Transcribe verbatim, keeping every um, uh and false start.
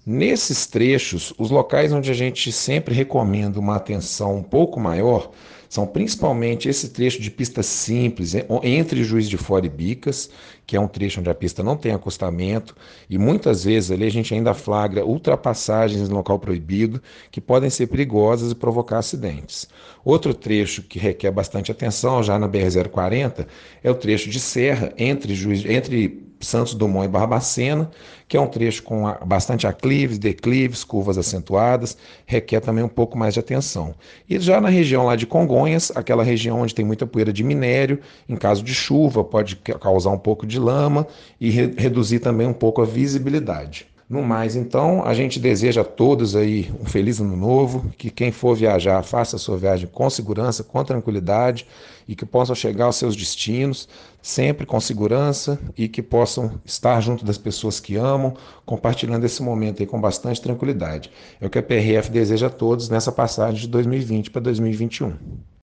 Nesses trechos, os locais onde a gente sempre recomenda uma atenção um pouco maior são principalmente esse trecho de pista simples, en- entre Juiz de Fora e Bicas, que é um trecho onde a pista não tem acostamento, e muitas vezes ali a gente ainda flagra ultrapassagens em local proibido, que podem ser perigosas e provocar acidentes. Outro trecho que requer bastante atenção, já na B R zero quarenta, é o trecho de serra entre, Juiz, entre Santos Dumont e Barbacena, que é um trecho com a- bastante aclives, declives, curvas acentuadas, requer também um pouco mais de atenção. E já na região lá de Congonhas, aquela região onde tem muita poeira de minério, em caso de chuva, pode ca- causar um pouco de lama e re- reduzir também um pouco a visibilidade. No mais, então, a gente deseja a todos aí um feliz ano novo, que quem for viajar faça a sua viagem com segurança, com tranquilidade e que possam chegar aos seus destinos sempre com segurança e que possam estar junto das pessoas que amam, compartilhando esse momento aí com bastante tranquilidade. É o que a P R F deseja a todos nessa passagem de dois mil e vinte para dois mil e vinte e um.